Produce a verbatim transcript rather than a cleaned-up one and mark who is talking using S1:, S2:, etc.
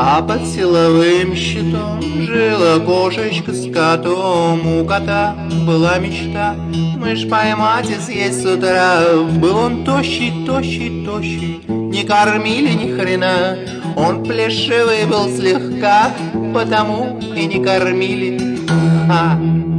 S1: А под силовым щитом жила кошечка с котом. У кота была мечта мышь поймать и съесть с утра. Был он тощий, тощий, тощий, не кормили ни хрена. Он плешивый был слегка, потому и не кормили. Ха!